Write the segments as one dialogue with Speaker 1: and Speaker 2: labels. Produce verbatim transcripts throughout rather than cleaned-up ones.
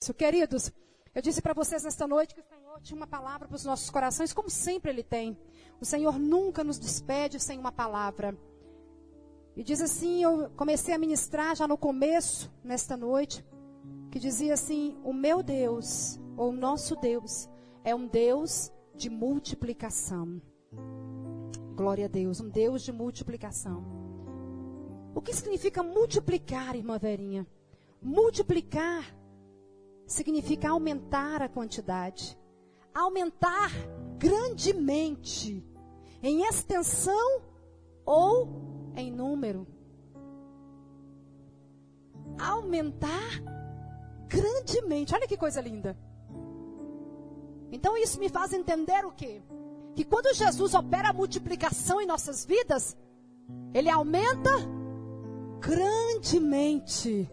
Speaker 1: isso. Queridos, eu disse para vocês nesta noite que o Senhor tinha uma palavra para os nossos corações, como sempre Ele tem. O Senhor nunca nos despede sem uma palavra. E diz assim, eu comecei a ministrar já no começo, nesta noite, que dizia assim, o meu Deus, ou o nosso Deus, é um Deus de multiplicação. Glória a Deus, um Deus de multiplicação. O que significa multiplicar, irmã Verinha? Multiplicar significa aumentar a quantidade. Aumentar grandemente, em extensão ou em número. Aumentar grandemente. Olha que coisa linda. Então isso me faz entender o quê? Que quando Jesus opera a multiplicação em nossas vidas, Ele aumenta grandemente.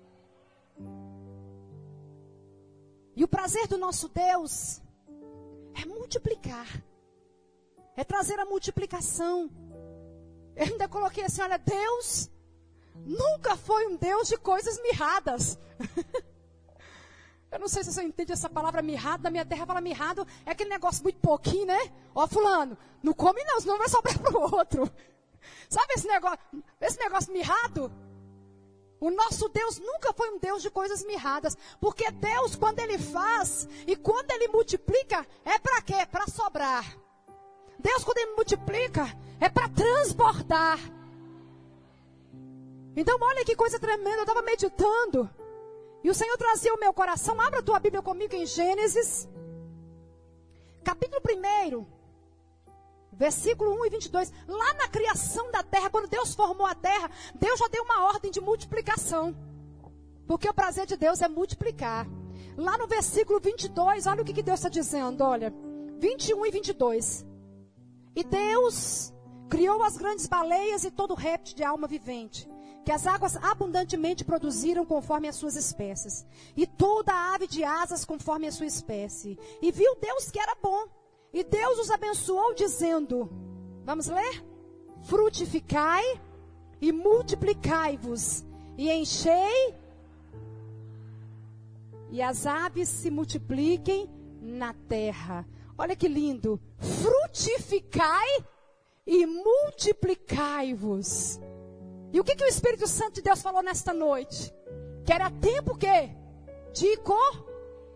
Speaker 1: E o prazer do nosso Deus é multiplicar. É trazer a multiplicação. Eu ainda coloquei assim, olha, Deus nunca foi um Deus de coisas mirradas. Eu não sei se você entende essa palavra mirrado. Na minha terra fala mirrado, é aquele negócio muito pouquinho, né? Ó, fulano, não come não, senão vai sobrar pro outro. Sabe esse negócio, esse negócio mirrado? O nosso Deus nunca foi um Deus de coisas mirradas. Porque Deus, quando Ele faz e quando Ele multiplica, é para quê? Para sobrar. Deus, quando Ele multiplica, é para transbordar. Então, olha que coisa tremenda. Eu estava meditando. E o Senhor trazia o meu coração. Abra a tua Bíblia comigo em Gênesis. Capítulo um. Versículo um e vinte e dois. Lá na criação da terra, quando Deus formou a terra, Deus já deu uma ordem de multiplicação. Porque o prazer de Deus é multiplicar. Lá no versículo vinte e dois, olha o que, que Deus está dizendo. Olha, vinte e um e vinte e dois. E Deus criou as grandes baleias e todo réptil de alma vivente, que as águas abundantemente produziram conforme as suas espécies, e toda ave de asas conforme a sua espécie. E viu Deus que era bom. E Deus os abençoou dizendo, vamos ler? Frutificai e multiplicai-vos, e enchei, e as aves se multipliquem na terra. Olha que lindo. Frutificai e multiplicai-vos. E o que, que o Espírito Santo de Deus falou nesta noite? Que era tempo o quê? De co...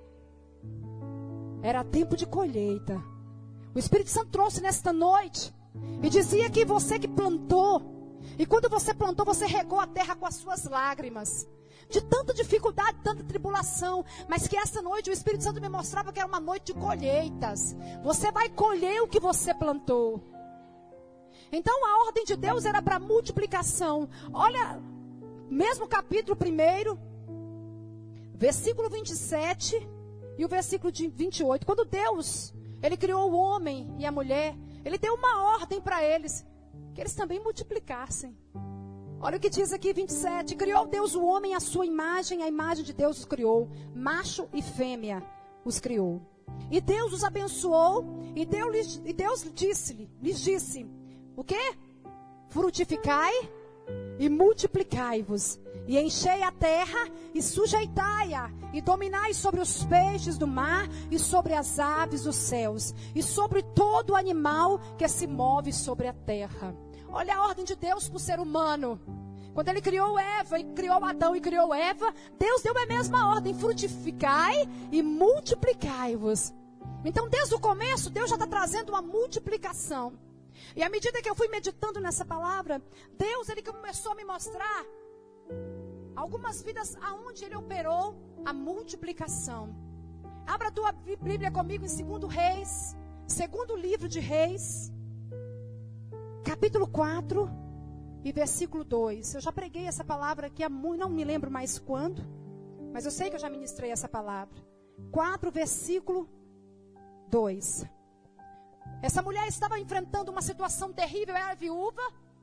Speaker 1: Era tempo de colheita. O Espírito Santo trouxe nesta noite e dizia que você que plantou, e quando você plantou, você regou a terra com as suas lágrimas, de tanta dificuldade, tanta tribulação, mas que esta noite o Espírito Santo me mostrava que era uma noite de colheitas. Você vai colher o que você plantou. Então a ordem de Deus era para multiplicação. Olha, mesmo capítulo um, versículo vinte e sete e o versículo vinte e oito. Quando Deus, Ele criou o homem e a mulher, Ele deu uma ordem para eles, que eles também multiplicassem. Olha o que diz aqui, vinte e sete. Criou Deus o homem à sua imagem, a imagem de Deus os criou. Macho e fêmea os criou. E Deus os abençoou, e Deus, e Deus disse-lhe, lhes disse, o quê? Frutificai e multiplicai-vos, e enchei a terra e sujeitai-a, e dominai sobre os peixes do mar, e sobre as aves dos céus, e sobre todo animal que se move sobre a terra. Olha a ordem de Deus para o ser humano. Quando Ele criou Eva, e criou Adão e criou Eva, Deus deu a mesma ordem: frutificai e multiplicai-vos. Então desde o começo, Deus já está trazendo uma multiplicação. E à medida que eu fui meditando nessa palavra, Deus, Ele começou a me mostrar algumas vidas aonde Ele operou a multiplicação. Abra a tua Bíblia comigo em segundo Reis, segundo livro de Reis, capítulo quatro e versículo dois. Eu já preguei essa palavra aqui há muito, não me lembro mais quando, mas eu sei que eu já ministrei essa palavra. quatro, versículo dois. Essa mulher estava enfrentando uma situação terrível, era viúva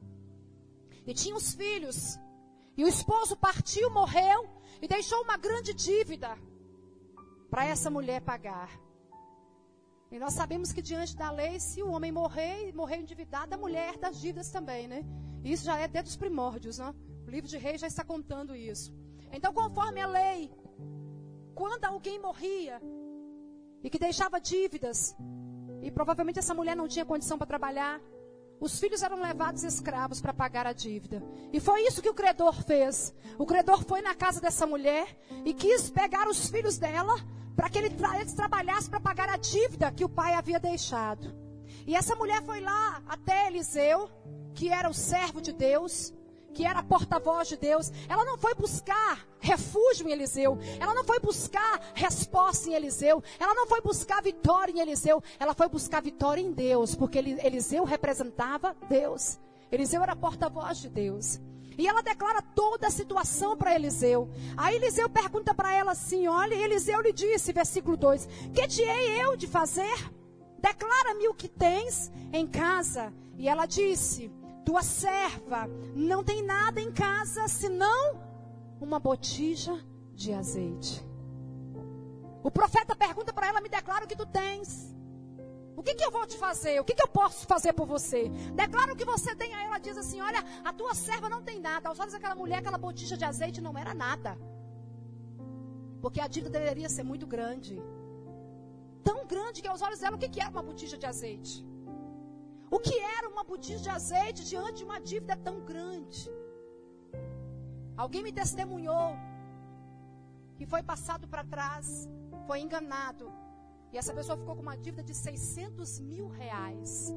Speaker 1: e tinha os filhos. E o esposo partiu, morreu e deixou uma grande dívida para essa mulher pagar. E nós sabemos que diante da lei, se o homem morrer, morrer endividado, a mulher herda as dívidas também, né? E isso já é desde os primórdios, né? O livro de Reis já está contando isso. Então, conforme a lei, quando alguém morria e que deixava dívidas, e provavelmente essa mulher não tinha condição para trabalhar, os filhos eram levados escravos para pagar a dívida. E foi isso que o credor fez. O credor foi na casa dessa mulher e quis pegar os filhos dela para que ele tra- eles trabalhassem para pagar a dívida que o pai havia deixado. E essa mulher foi lá até Eliseu, que era o servo de Deus, que era a porta-voz de Deus. Ela não foi buscar refúgio em Eliseu. Ela não foi buscar resposta em Eliseu. Ela não foi buscar vitória em Eliseu. Ela foi buscar vitória em Deus, porque Eliseu representava Deus. Eliseu era a porta-voz de Deus. E ela declara toda a situação para Eliseu. Aí Eliseu pergunta para ela assim, olha, e Eliseu lhe disse, versículo dois, que te hei eu de fazer? Declara-me o que tens em casa. E ela disse, tua serva não tem nada em casa, senão uma botija de azeite. O profeta pergunta para ela, me declara o que tu tens. O que que eu vou te fazer? O que que eu posso fazer por você? Declara o que você tem. Aí ela diz assim, olha, a tua serva não tem nada. Aos olhos daquela mulher, aquela botija de azeite não era nada. Porque a dívida deveria ser muito grande. Tão grande que aos olhos dela, o que que era uma botija de azeite? O que era uma botija de azeite diante de uma dívida tão grande? Alguém me testemunhou que foi passado para trás, foi enganado, e essa pessoa ficou com uma dívida de seiscentos mil reais.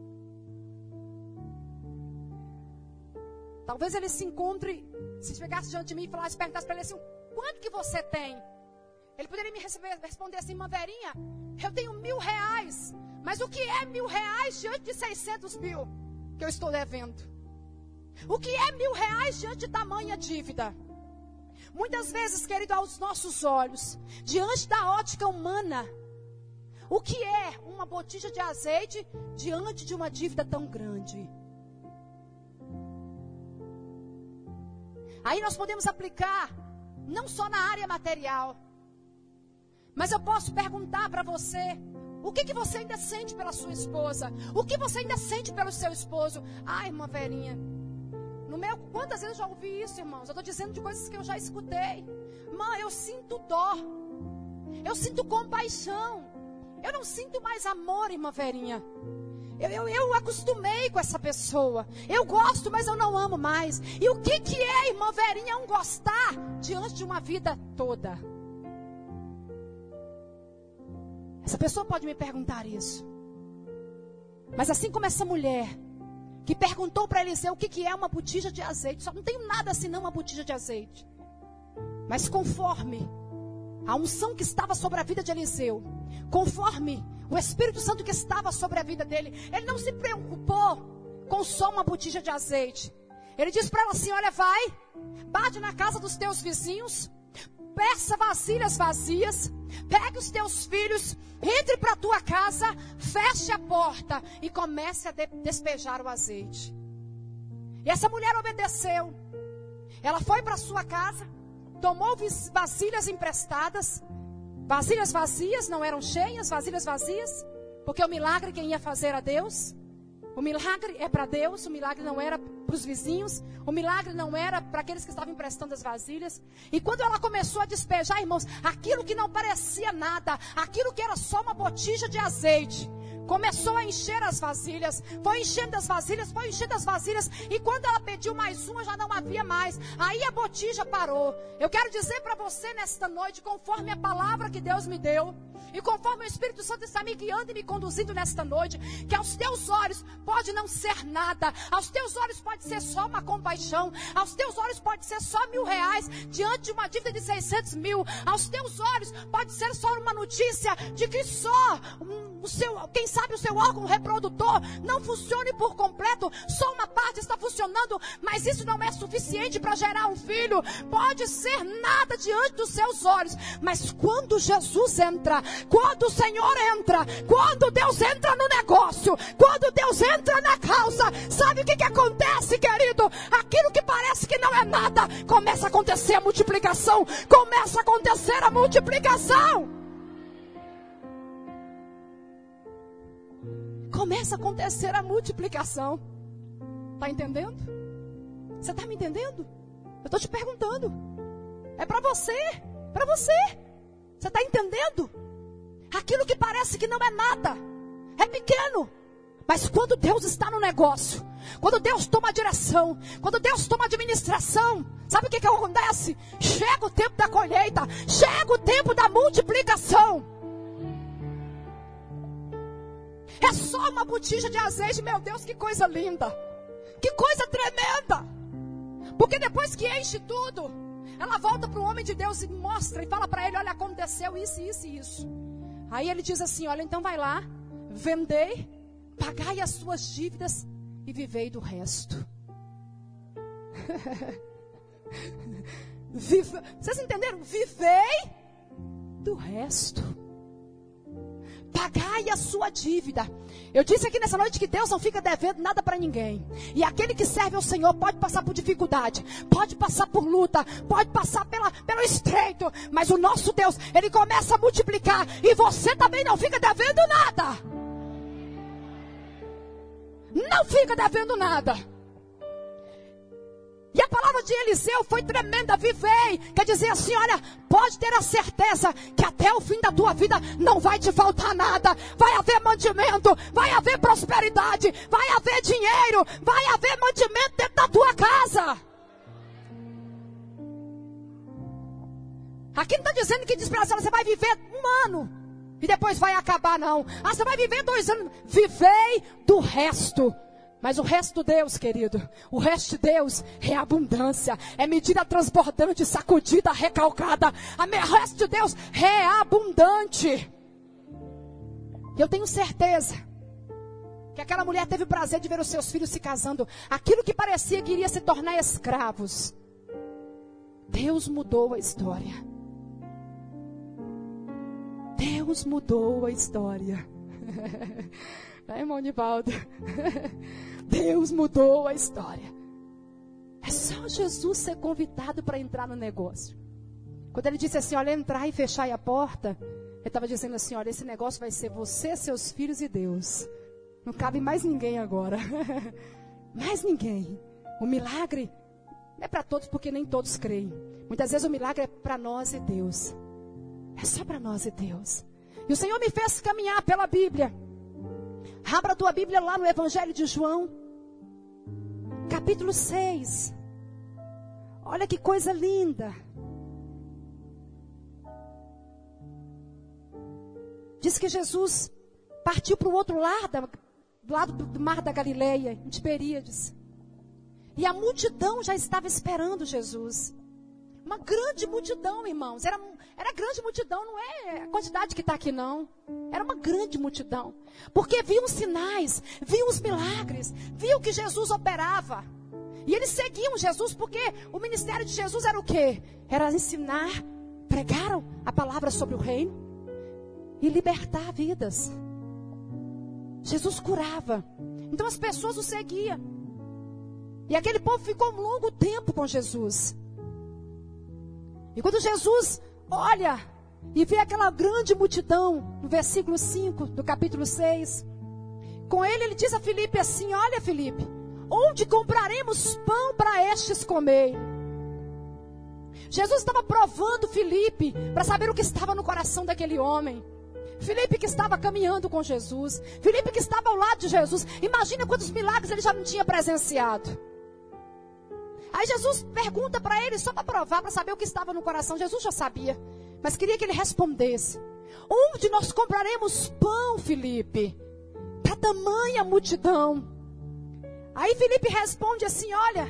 Speaker 1: Talvez ele se encontre, se chegasse diante de mim e falasse, perguntasse para ele assim, quanto que você tem? Ele poderia me receber, responder assim, Manverinha, eu tenho mil reais. Mas o que é mil reais diante de seiscentos mil que eu estou devendo? O que é mil reais diante de tamanha dívida? Muitas vezes, querido, aos nossos olhos, diante da ótica humana, o que é uma botija de azeite diante de uma dívida tão grande? Aí nós podemos aplicar, não só na área material, mas eu posso perguntar para você, o que que você ainda sente pela sua esposa? O que você ainda sente pelo seu esposo? Ai, irmã Verinha, no meu, quantas vezes eu já ouvi isso, irmãos? Eu estou dizendo de coisas que eu já escutei. Mãe, eu sinto dó. Eu sinto compaixão. Eu não sinto mais amor, irmã Verinha. Eu, eu, eu acostumei com essa pessoa. Eu gosto, mas eu não amo mais. E o que que é, irmã Verinha, um gostar diante de uma vida toda? Essa pessoa pode me perguntar isso. Mas assim como essa mulher que perguntou para Eliseu o que, que é uma botija de azeite. Só não tenho nada senão uma botija de azeite. Mas conforme a unção que estava sobre a vida de Eliseu, conforme o Espírito Santo que estava sobre a vida dele, ele não se preocupou com só uma botija de azeite. Ele disse para ela assim, olha, vai, bate na casa dos teus vizinhos, peça vasilhas vazias, pegue os teus filhos, entre para a tua casa, feche a porta e comece a de- despejar o azeite. E essa mulher obedeceu. Ela foi para a sua casa, tomou vis- vasilhas emprestadas, vasilhas vazias, não eram cheias, vasilhas vazias, porque o milagre quem ia fazer era Deus. O milagre é para Deus, o milagre não era para os vizinhos, o milagre não era para aqueles que estavam emprestando as vasilhas. E quando ela começou a despejar, irmãos, aquilo que não parecia nada, aquilo que era só uma botija de azeite, começou a encher as vasilhas, foi enchendo as vasilhas, foi enchendo as vasilhas, e quando ela pediu mais uma, já não havia mais. Aí a botija parou. Eu quero dizer para você nesta noite, conforme a palavra que Deus me deu, e conforme o Espírito Santo está me guiando e me conduzindo nesta noite, que aos teus olhos pode não ser nada, aos teus olhos pode ser só uma compaixão, aos teus olhos pode ser só mil reais, diante de uma dívida de seiscentos mil, aos teus olhos pode ser só uma notícia de que só um, o seu, quem sabe o seu órgão reprodutor não funcione por completo, só uma parte está funcionando, mas isso não é suficiente para gerar um filho. Pode ser nada diante dos seus olhos, mas quando Jesus entra, quando o Senhor entra, quando Deus entra no negócio, quando Deus entra na causa, sabe o que que acontece, querido? Aquilo que parece que não é nada, começa a acontecer a multiplicação, começa a acontecer a multiplicação. Começa a acontecer a multiplicação. Está entendendo? Você está me entendendo? Eu estou te perguntando. É para você, para você. Você está entendendo? Aquilo que parece que não é nada, é pequeno. Mas quando Deus está no negócio, quando Deus toma a direção, quando Deus toma a administração, sabe o que que acontece? Chega o tempo da colheita, chega o tempo da multiplicação. É só uma botija de azeite, meu Deus, que coisa linda, que coisa tremenda. Porque depois que enche tudo, ela volta para o homem de Deus e mostra e fala para ele, olha, aconteceu isso, isso e isso. Aí ele diz assim, olha, então vai lá, vendei, pagai as suas dívidas e vivei do resto. Vive... Vocês entenderam? Vivei do resto. Pagai a sua dívida. Eu disse aqui nessa noite que Deus não fica devendo nada para ninguém. E aquele que serve ao Senhor pode passar por dificuldade, pode passar por luta, pode passar pela, pelo estreito. Mas o nosso Deus, Ele começa a multiplicar. E você também não fica devendo nada. Não fica devendo nada. E a palavra de Eliseu foi tremenda, vivei. Quer dizer assim, olha, pode ter a certeza que até o fim da tua vida não vai te faltar nada. Vai haver mantimento, vai haver prosperidade, vai haver dinheiro, vai haver mantimento dentro da tua casa. Aqui não está dizendo que diz para ela, você vai viver um ano e depois vai acabar, não. Ah, você vai viver dois anos. Vivei do resto. Mas o resto de Deus, querido, o resto de Deus é abundância, é medida transbordante, sacudida, recalcada. O resto de Deus é abundante. Eu tenho certeza que aquela mulher teve o prazer de ver os seus filhos se casando. Aquilo que parecia que iria se tornar escravos, Deus mudou a história. Deus mudou a história. É, irmão Nivaldo? Deus mudou a história. É só Jesus ser convidado para entrar no negócio. Quando ele disse assim, olha, entrar e fechar a porta, ele estava dizendo assim, olha, esse negócio vai ser você, seus filhos e Deus. Não cabe mais ninguém agora. Mais ninguém. O milagre não é para todos, porque nem todos creem. Muitas vezes o milagre é para nós e Deus. É só para nós e Deus. E o Senhor me fez caminhar pela Bíblia. Abra a tua Bíblia lá no Evangelho de João, capítulo seis. Olha que coisa linda. Diz que Jesus partiu para o outro lado, do lado do mar da Galileia, em Tiberíades. E a multidão já estava esperando Jesus. Uma grande multidão, irmãos. Era, era grande multidão, não é a quantidade que está aqui, não. Era uma grande multidão. Porque viam os sinais, viam os milagres, viam que Jesus operava. E eles seguiam Jesus porque o ministério de Jesus era o quê? Era ensinar, pregar a palavra sobre o reino e libertar vidas. Jesus curava. Então as pessoas o seguiam. E aquele povo ficou um longo tempo com Jesus. E quando Jesus olha e vê aquela grande multidão, no versículo cinco do capítulo seis, com ele ele diz a Filipe assim, olha Filipe, onde compraremos pão para estes comer? Jesus estava provando Filipe para saber o que estava no coração daquele homem. Filipe que estava caminhando com Jesus, Filipe que estava ao lado de Jesus. Imagina quantos milagres ele já não tinha presenciado. Aí Jesus pergunta para ele, só para provar, para saber o que estava no coração. Jesus já sabia, mas queria que ele respondesse. Onde nós compraremos pão, Filipe? Para tamanha multidão. Aí Filipe responde assim, olha,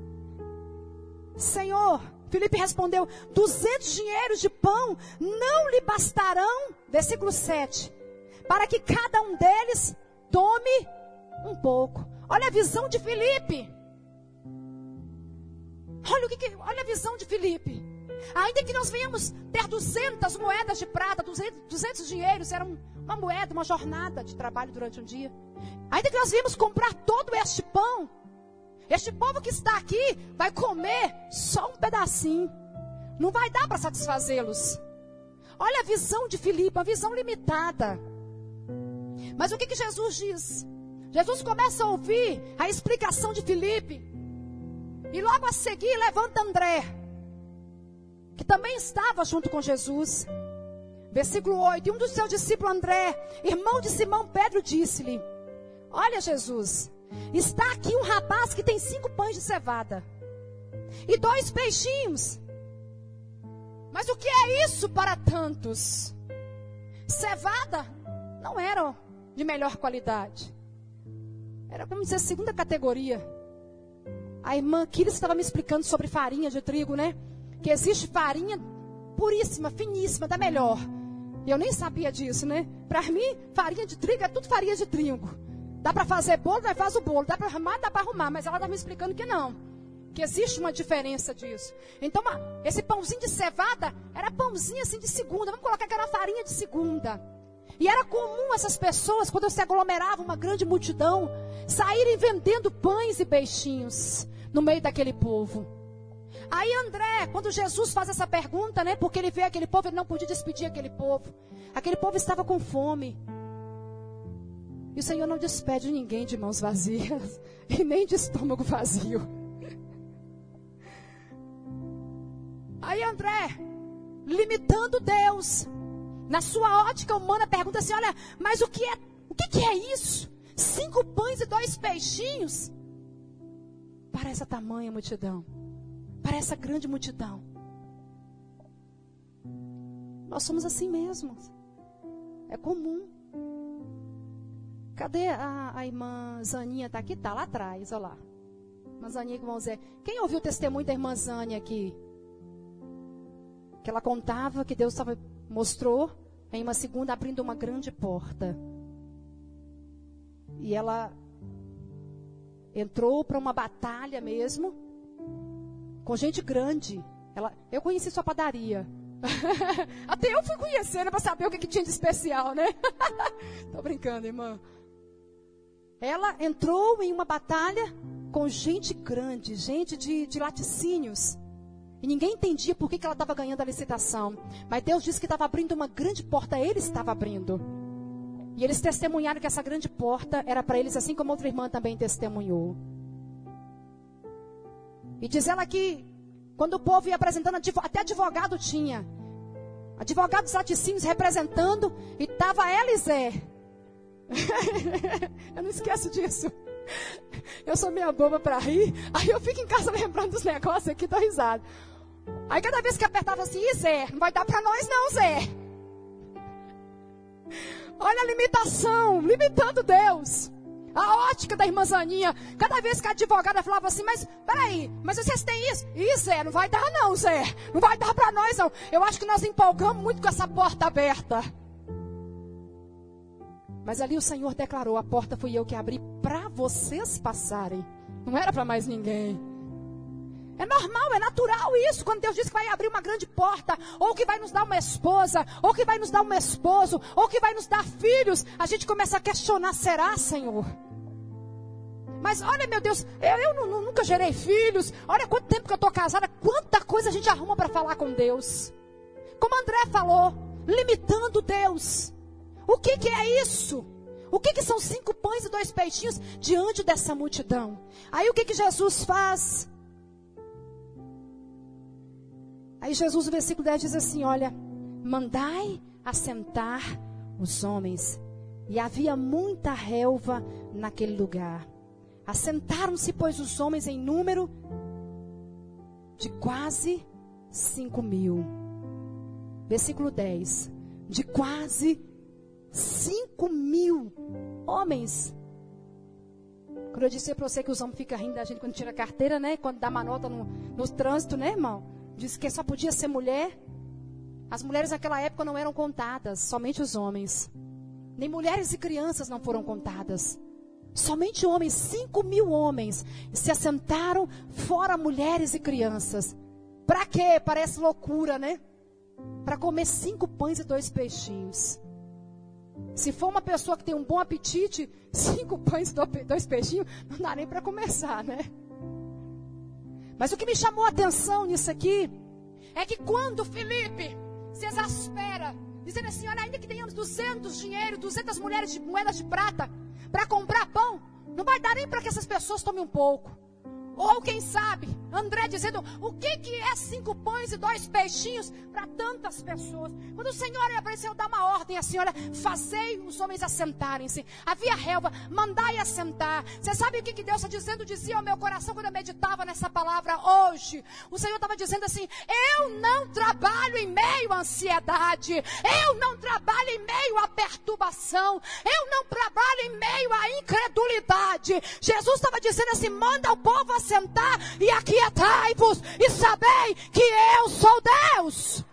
Speaker 1: Senhor, Filipe respondeu, duzentos dinheiros de pão não lhe bastarão, versículo sete, para que cada um deles tome um pouco. Olha a visão de Filipe. Olha, o que que, olha a visão de Filipe. Ainda que nós venhamos ter duzentas moedas de prata, duzentos dinheiros, era uma moeda, uma jornada de trabalho durante um dia. Ainda que nós viemos comprar todo este pão, este povo que está aqui vai comer só um pedacinho. Não vai dar para satisfazê-los. Olha a visão de Filipe, uma visão limitada. Mas o que que Jesus diz? Jesus começa a ouvir a explicação de Filipe. E logo a seguir levanta André, que também estava junto com Jesus. Versículo oito. E um dos seus discípulos, André, irmão de Simão Pedro, disse-lhe: olha, Jesus, está aqui um rapaz que tem cinco pães de cevada e dois peixinhos. Mas o que é isso para tantos? Cevada não era de melhor qualidade. Era, vamos dizer, segunda categoria. A irmã Kiris estava me explicando sobre farinha de trigo, né? Que existe farinha puríssima, finíssima, da melhor. E eu nem sabia disso, né? Para mim, farinha de trigo é tudo farinha de trigo. Dá para fazer bolo, nós faz o bolo. Dá para arrumar, dá para arrumar. Mas ela estava me explicando que não. Que existe uma diferença disso. Então, esse pãozinho de cevada era pãozinho assim de segunda. Vamos colocar que era farinha de segunda. E era comum essas pessoas, quando se aglomerava uma grande multidão, saírem vendendo pães e peixinhos no meio daquele povo. Aí André, quando Jesus faz essa pergunta, né? Porque ele vê aquele povo, ele não podia despedir aquele povo. Aquele povo estava com fome. E o Senhor não despede ninguém de mãos vazias e nem de estômago vazio. Aí André, limitando Deus, na sua ótica humana, pergunta assim: olha, mas o que é, o que, que é isso? Cinco pães e dois peixinhos? Para essa tamanha multidão, para essa grande multidão. Nós somos assim mesmo. É comum. Cadê a, a irmã Zaninha? Está aqui? Está lá atrás, olha lá. Irmã Zaninha, que vamos dizer. Quem ouviu o testemunho da irmã Zânia aqui? Que ela contava que Deus tava, mostrou em uma segunda abrindo uma grande porta. E ela entrou para uma batalha mesmo, com gente grande. Ela, eu conheci sua padaria. Até eu fui conhecendo para saber o que, que tinha de especial, né? Tô brincando, irmã. Ela entrou em uma batalha com gente grande, gente de, de laticínios. E ninguém entendia por que, que ela estava ganhando a licitação. Mas Deus disse que estava abrindo uma grande porta. Ele estava abrindo. E eles testemunharam que essa grande porta era para eles, assim como outra irmã também testemunhou. E diz ela que quando o povo ia apresentando, até advogado tinha. Advogados laticínios representando. E estava ela e Zé. Eu não esqueço disso. Eu sou meio boba para rir. Aí eu fico em casa lembrando dos negócios aqui, tô risada. Aí cada vez que apertava assim: e Zé, não vai dar para nós não, Zé. Olha a limitação, limitando Deus. A ótica da irmã Zaninha. Cada vez que a advogada falava assim: mas peraí, mas vocês têm isso? E Zé, não vai dar não, Zé. Não vai dar para nós não. Eu acho que nós empolgamos muito com essa porta aberta. Mas ali o Senhor declarou: a porta fui eu que abri para vocês passarem. Não era para mais ninguém. É normal, é natural isso. Quando Deus diz que vai abrir uma grande porta, ou que vai nos dar uma esposa, ou que vai nos dar um esposo, ou que vai nos dar filhos, a gente começa a questionar: será, Senhor? Mas olha, meu Deus, eu, eu não, nunca gerei filhos. Olha quanto tempo que eu estou casada. Quanta coisa a gente arruma para falar com Deus. Como André falou, limitando Deus. O que, que é isso? O que, que são cinco pães e dois peixinhos diante dessa multidão? Aí o que, que Jesus faz? Aí Jesus, no versículo dez, diz assim: olha, mandai assentar os homens. E havia muita relva naquele lugar. Assentaram-se, pois, os homens em número de quase cinco mil. Versículo dez. De quase cinco mil homens. Quando eu disse para você que os homens ficam rindo da gente quando tira a carteira, né? Quando dá uma nota no, no trânsito, né, irmão? Diz que só podia ser mulher. As mulheres naquela época não eram contadas, somente os homens. Nem mulheres e crianças não foram contadas. Somente homens, cinco mil homens se assentaram, fora mulheres e crianças. Para quê? Parece loucura, né? Para comer cinco pães e dois peixinhos. Se for uma pessoa que tem um bom apetite, cinco pães e dois peixinhos, não dá nem para começar, né? Mas o que me chamou a atenção nisso aqui, é que quando Filipe se exaspera, dizendo assim: olha, ainda que tenhamos duzentos dinheiro, duzentas mulheres de moedas de prata, para comprar pão, não vai dar nem para que essas pessoas tomem um pouco. Ou quem sabe, André dizendo, o que, que é cinco pães e dois peixinhos para tantas pessoas? Quando o Senhor apareceu, dá uma ordem assim, olha, fazei os homens assentarem-se. Havia relva, mandai assentar. Você sabe o que, que Deus está dizendo? Dizia ao meu coração quando eu meditava nessa palavra hoje. O Senhor estava dizendo assim, eu não trabalho em meio à ansiedade. Eu não trabalho em meio à perturbação. Eu não trabalho em meio à incredulidade. Jesus estava dizendo assim, manda o povo assentar e aquietai-vos e sabei que eu sou Deus.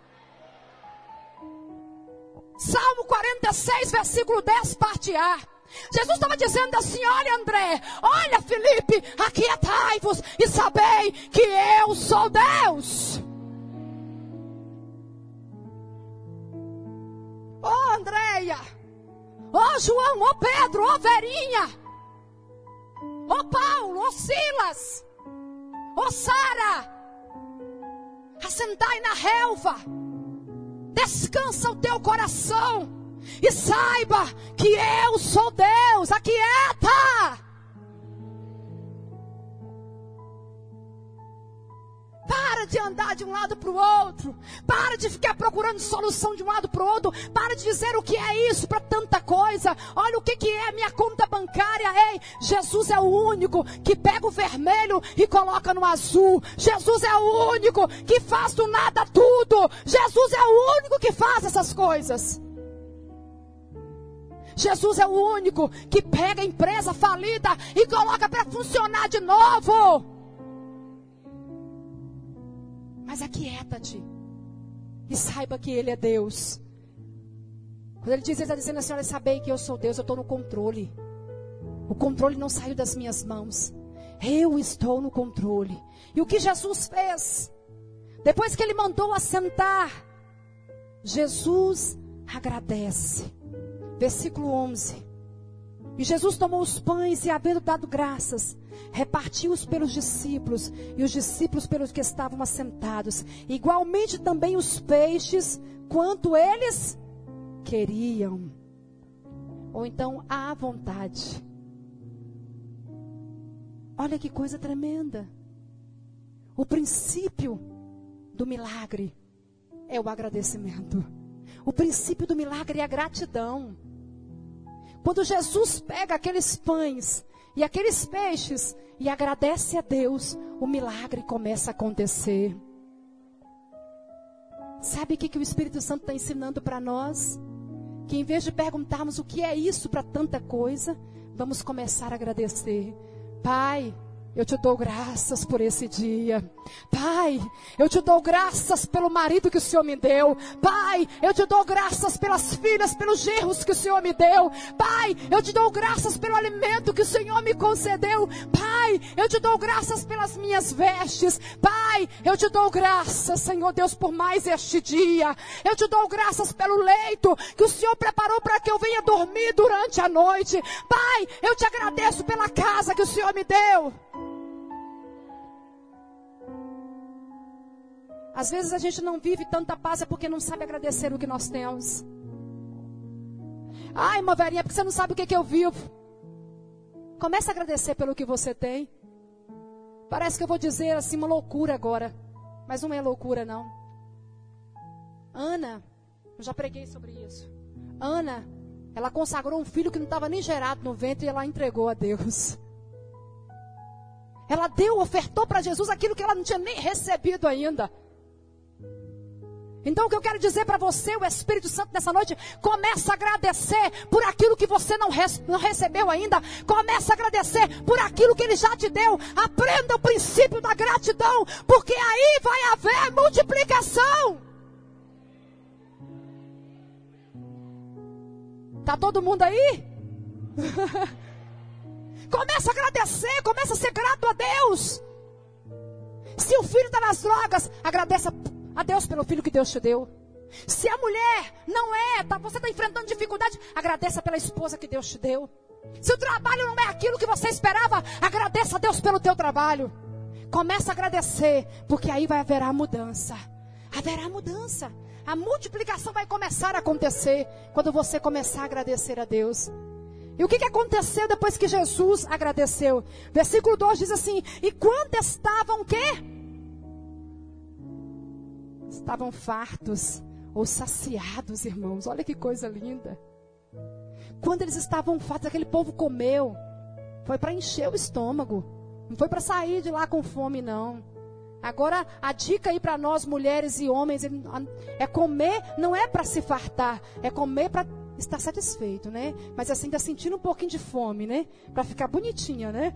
Speaker 1: Salmo quarenta e seis, versículo dez, parte A. Jesus estava dizendo assim, olha André, olha Felipe, aquietai-vos e sabei que eu sou Deus. Ô Andréia, ô João, ô Pedro, ô Verinha, ô Paulo, ô Silas, ô Sara, assentai na relva, descansa o teu coração e saiba que eu sou Deus. Aquieta. Para de andar de um lado para o outro. Para de ficar procurando solução de um lado para o outro. Para de dizer o que é isso para tanta coisa. Olha o que, que é minha conta bancária. Ei, Jesus é o único que pega o vermelho e coloca no azul. Jesus é o único que faz do nada tudo. Jesus é o único que faz essas coisas. Jesus é o único que pega a empresa falida e coloca para funcionar de novo. Mas aquieta-te e saiba que Ele é Deus. Quando Ele diz, Ele está dizendo assim, olha, sabei que eu sou Deus, eu estou no controle. O controle não saiu das minhas mãos. Eu estou no controle. E o que Jesus fez? Depois que Ele mandou assentar, Jesus agradece. Versículo onze. E Jesus tomou os pães e, havendo dado graças, repartiu-os pelos discípulos, e os discípulos pelos que estavam assentados. Igualmente também os peixes, quanto eles queriam. Ou então, à vontade. Olha que coisa tremenda. O princípio do milagre é o agradecimento. O princípio do milagre é a gratidão. Quando Jesus pega aqueles pães e aqueles peixes e agradece a Deus, o milagre começa a acontecer. Sabe o que, que o Espírito Santo está ensinando para nós? Que em vez de perguntarmos o que é isso para tanta coisa, vamos começar a agradecer. Pai, eu te dou graças por esse dia. Pai, eu te dou graças pelo marido que o Senhor me deu. Pai, eu te dou graças pelas filhas, pelos genros que o Senhor me deu. Pai, eu te dou graças pelo alimento que o Senhor me concedeu. Pai, eu te dou graças pelas minhas vestes. Pai, eu te dou graças, Senhor Deus, por mais este dia. Eu te dou graças pelo leito que o Senhor preparou para que eu venha dormir durante a noite. Pai, eu te agradeço pela casa que o Senhor me deu. Às vezes a gente não vive tanta paz é porque não sabe agradecer o que nós temos. Ai, irmã Verinha, porque você não sabe o que, que eu vivo. Comece a agradecer pelo que você tem. Parece que eu vou dizer assim uma loucura agora. Mas não é loucura não. Ana, eu já preguei sobre isso. Ana, ela consagrou um filho que não estava nem gerado no ventre e ela entregou a Deus. Ela deu, ofertou para Jesus aquilo que ela não tinha nem recebido ainda. Então o que eu quero dizer para você, o Espírito Santo nessa noite, começa a agradecer por aquilo que você não, res, não recebeu ainda. Começa a agradecer por aquilo que Ele já te deu. Aprenda o princípio da gratidão, porque aí vai haver multiplicação. Tá todo mundo aí? Começa a agradecer, começa a ser grato a Deus. Se o filho está nas drogas, agradeça a Deus pelo filho que Deus te deu. Se a mulher não é, tá, você está enfrentando dificuldade, agradeça pela esposa que Deus te deu. Se o trabalho não é aquilo que você esperava, agradeça a Deus pelo teu trabalho. Começa a agradecer, porque aí vai haver a mudança. Haverá mudança. A multiplicação vai começar a acontecer quando você começar a agradecer a Deus. E o que, que aconteceu depois que Jesus agradeceu? Versículo dois diz assim: e quando estavam o quê? Estavam fartos ou saciados, irmãos. Olha que coisa linda. Quando eles estavam fartos, aquele povo comeu. Foi para encher o estômago. Não foi para sair de lá com fome, não. Agora, a dica aí para nós, mulheres e homens, é comer, não é para se fartar. É comer para estar satisfeito, né? Mas assim, ainda sentindo um pouquinho de fome, né? Para ficar bonitinha, né?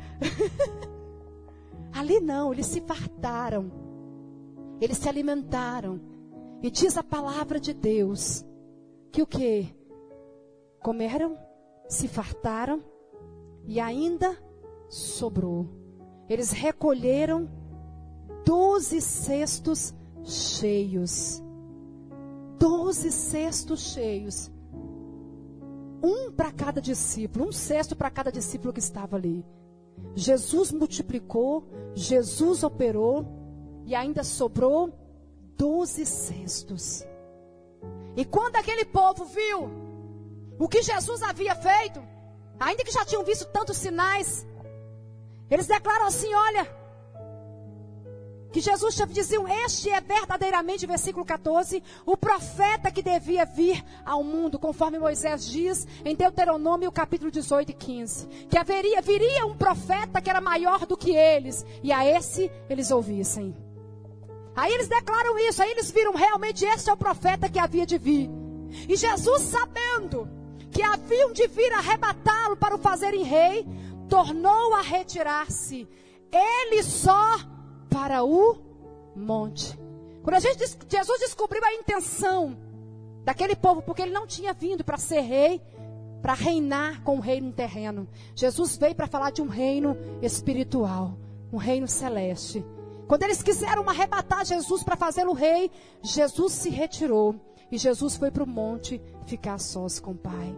Speaker 1: Ali não, eles se fartaram. Eles se alimentaram. E diz a palavra de Deus que o quê? Comeram, se fartaram e ainda sobrou. Eles recolheram doze cestos cheios. Doze cestos cheios. Um para cada discípulo, um cesto para cada discípulo que estava ali. Jesus multiplicou, Jesus operou e ainda sobrou doze cestos. E quando aquele povo viu o que Jesus havia feito, ainda que já tinham visto tantos sinais, eles declaram assim: olha, que Jesus diziam: este é verdadeiramente, versículo catorze, o profeta que devia vir ao mundo, conforme Moisés diz em Deuteronômio capítulo dezoito e quinze, que haveria, viria um profeta que era maior do que eles, e a esse eles ouvissem. Aí eles declaram isso, aí eles viram realmente este é o profeta que havia de vir. E Jesus, sabendo que haviam de vir arrebatá-lo para o fazerem rei, tornou a retirar-se, ele só para o monte. Quando a gente, Jesus descobriu a intenção daquele povo, porque ele não tinha vindo para ser rei, para reinar com o reino terreno. Jesus veio para falar de um reino espiritual, um reino celeste. Quando eles quiseram arrebatar Jesus para fazê-lo rei, Jesus se retirou. E Jesus foi para o monte ficar sós com o Pai.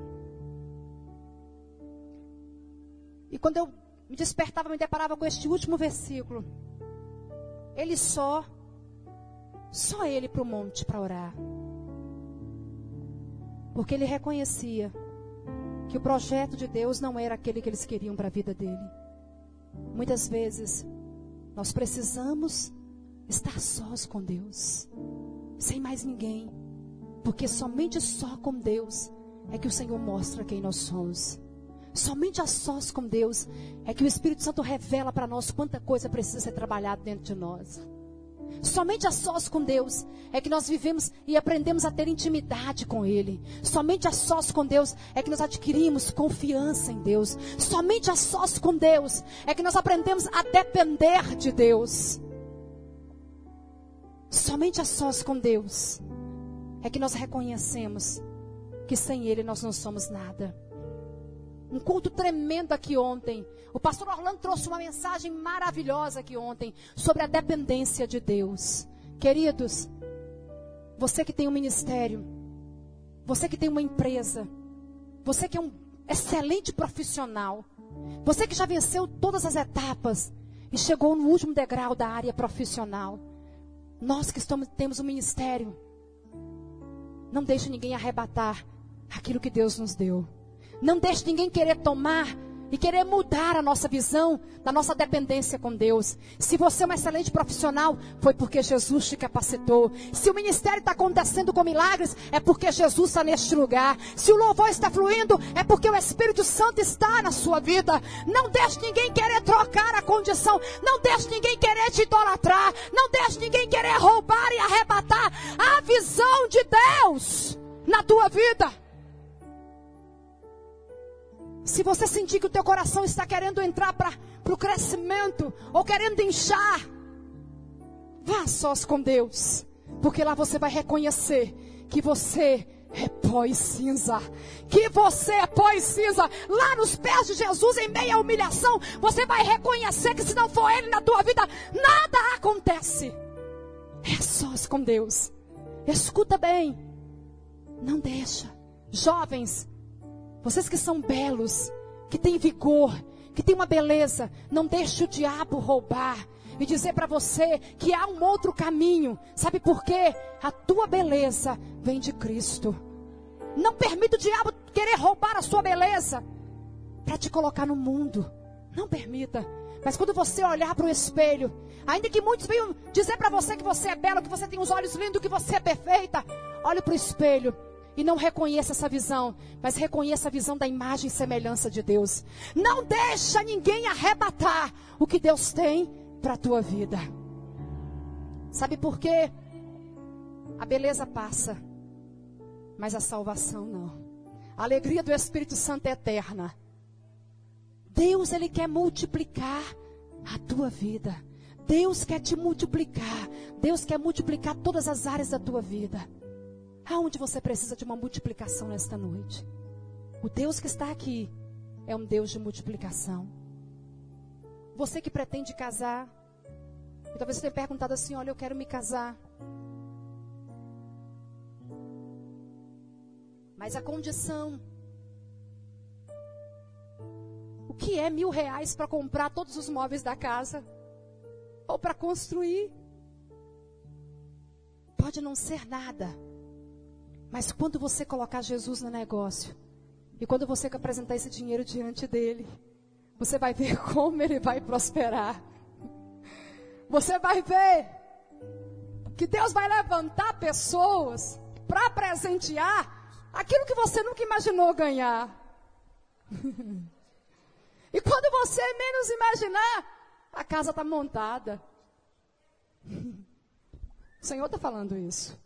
Speaker 1: E quando eu me despertava, me deparava com este último versículo. Ele só, só ele para o monte para orar. Porque ele reconhecia que o projeto de Deus não era aquele que eles queriam para a vida dele. Muitas vezes, nós precisamos estar sós com Deus, sem mais ninguém. Porque somente só com Deus é que o Senhor mostra quem nós somos. Somente a sós com Deus é que o Espírito Santo revela para nós quanta coisa precisa ser trabalhada dentro de nós. Somente a sós com Deus é que nós vivemos e aprendemos a ter intimidade com Ele. Somente a sós com Deus é que nós adquirimos confiança em Deus. Somente a sós com Deus é que nós aprendemos a depender de Deus. Somente a sós com Deus é que nós reconhecemos que sem Ele nós não somos nada. Um culto tremendo aqui ontem. O pastor Orlando trouxe uma mensagem maravilhosa aqui ontem sobre a dependência de Deus. Queridos, você que tem um ministério, você que tem uma empresa, você que é um excelente profissional, você que já venceu todas as etapas e chegou no último degrau da área profissional, nós que estamos, temos um ministério, não deixe ninguém arrebatar aquilo que Deus nos deu. Não deixe ninguém querer tomar e querer mudar a nossa visão da nossa dependência com Deus. Se você é um excelente profissional, foi porque Jesus te capacitou. Se o ministério está acontecendo com milagres, é porque Jesus está neste lugar. Se o louvor está fluindo, é porque o Espírito Santo está na sua vida. Não deixe ninguém querer trocar a condição. Não deixe ninguém querer te idolatrar. Não deixe ninguém querer roubar e arrebatar a visão de Deus na tua vida. Se você sentir que o teu coração está querendo entrar para o crescimento, ou querendo inchar, vá a sós com Deus. Porque lá você vai reconhecer que você é pó e cinza. Que você é pó e cinza. Lá nos pés de Jesus, em meio à humilhação, você vai reconhecer que se não for Ele na tua vida, nada acontece. É sós com Deus. Escuta bem. Não deixa. Jovens, vocês que são belos, que têm vigor, que têm uma beleza, não deixe o diabo roubar e dizer para você que há um outro caminho. Sabe por quê? A tua beleza vem de Cristo. Não permita o diabo querer roubar a sua beleza. para te colocar no mundo. Não permita. Mas quando você olhar para o espelho, ainda que muitos venham dizer para você que você é bela, que você tem os olhos lindos, que você é perfeita, olhe para o espelho e não reconheça essa visão, mas reconheça a visão da imagem e semelhança de Deus. Não deixa ninguém arrebatar o que Deus tem para a tua vida. Sabe por quê? A beleza passa, mas a salvação não. A alegria do Espírito Santo é eterna. Deus, Ele quer multiplicar a tua vida. Deus quer te multiplicar. Deus quer multiplicar todas as áreas da tua vida. Aonde você precisa de uma multiplicação nesta noite? O Deus que está aqui é um Deus de multiplicação. Você que pretende casar, e talvez você tenha perguntado assim, olha, eu quero me casar. Mas a condição... O que é mil reais para comprar todos os móveis da casa? Ou para construir? Pode não ser nada. Mas quando você colocar Jesus no negócio, e quando você apresentar esse dinheiro diante dele, você vai ver como ele vai prosperar. Você vai ver que Deus vai levantar pessoas para presentear aquilo que você nunca imaginou ganhar. E quando você menos imaginar, a casa está montada. O Senhor está falando isso.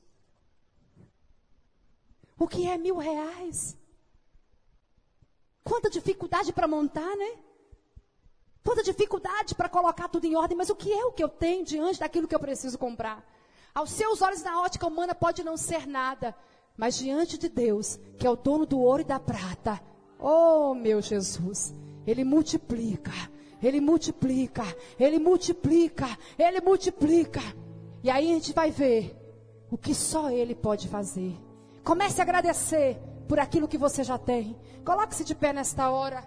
Speaker 1: O que é mil reais? Quanta dificuldade para montar, né? Quanta dificuldade para colocar tudo em ordem. Mas o que é o que eu tenho diante daquilo que eu preciso comprar? Aos seus olhos, na ótica humana, pode não ser nada. Mas diante de Deus, que é o dono do ouro e da prata, oh meu Jesus, Ele multiplica, Ele multiplica, Ele multiplica, Ele multiplica. E aí a gente vai ver o que só Ele pode fazer. Comece a agradecer por aquilo que você já tem. Coloque-se de pé nesta hora.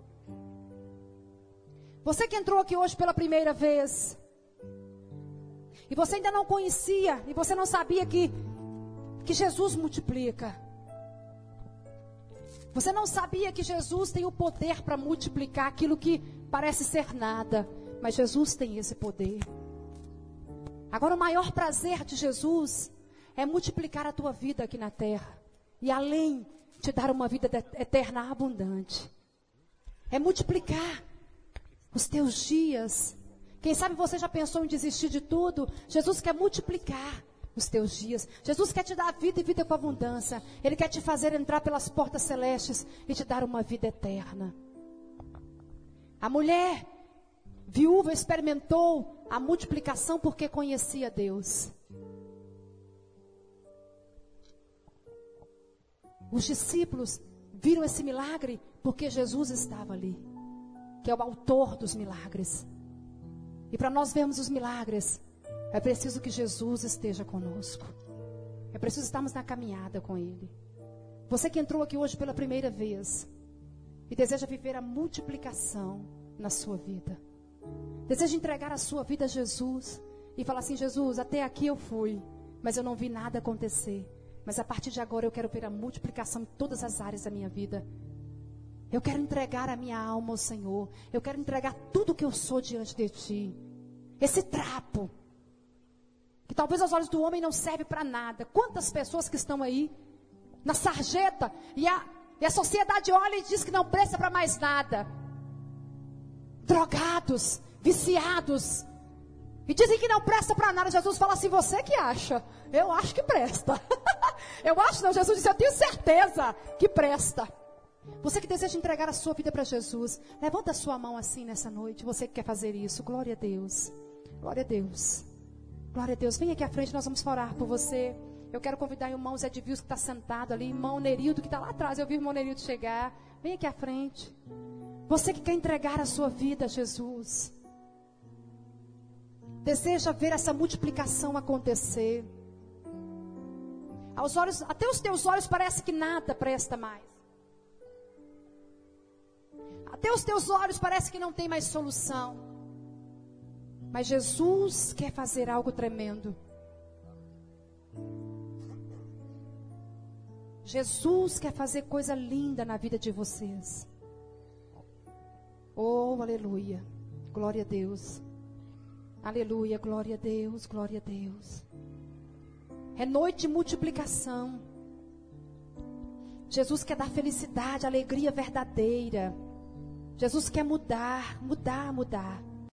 Speaker 1: Você que entrou aqui hoje pela primeira vez, e você ainda não conhecia, e você não sabia que, que Jesus multiplica. Você não sabia que Jesus tem o poder para multiplicar aquilo que parece ser nada. Mas Jesus tem esse poder. Agora o maior prazer de Jesus é multiplicar a tua vida aqui na terra. E além de dar uma vida eterna abundante. É multiplicar os teus dias. Quem sabe você já pensou em desistir de tudo? Jesus quer multiplicar os teus dias. Jesus quer te dar vida e vida com abundância. Ele quer te fazer entrar pelas portas celestes e te dar uma vida eterna. A mulher viúva experimentou a multiplicação porque conhecia Deus. Os discípulos viram esse milagre porque Jesus estava ali, que é o autor dos milagres. E para nós vermos os milagres, é preciso que Jesus esteja conosco. É preciso estarmos na caminhada com Ele. Você que entrou aqui hoje pela primeira vez e deseja viver a multiplicação na sua vida, deseja entregar a sua vida a Jesus e falar assim, Jesus, até aqui eu fui, mas eu não vi nada acontecer. Mas a partir de agora eu quero ver a multiplicação em todas as áreas da minha vida. Eu quero entregar a minha alma ao Senhor. Eu quero entregar tudo que eu sou diante de Ti. Esse trapo, que talvez aos olhos do homem não serve para nada. Quantas pessoas que estão aí, na sarjeta, e a, e a sociedade olha e diz que não presta para mais nada. Drogados, viciados, e dizem que não presta para nada. Jesus fala assim, você que acha? Eu acho que presta. Eu acho não, Jesus disse, eu tenho certeza que presta. Você que deseja entregar a sua vida para Jesus, levanta a sua mão assim nessa noite. Você que quer fazer isso, glória a Deus. Glória a Deus. Glória a Deus. Vem aqui à frente, nós vamos orar por você. Eu quero convidar o irmão Zé de Vils que está sentado ali, irmão Nerildo que está lá atrás. Eu vi o irmão Nerildo chegar. Vem aqui à frente. Você que quer entregar a sua vida a Jesus, deseja ver essa multiplicação acontecer. Aos olhos, até os teus olhos parece que nada presta mais. Até os teus olhos parece que não tem mais solução. Mas Jesus quer fazer algo tremendo. Jesus quer fazer coisa linda na vida de vocês. Oh, aleluia. Glória a Deus. Aleluia, glória a Deus, glória a Deus. É noite de multiplicação. Jesus quer dar felicidade, alegria verdadeira. Jesus quer mudar, mudar, mudar.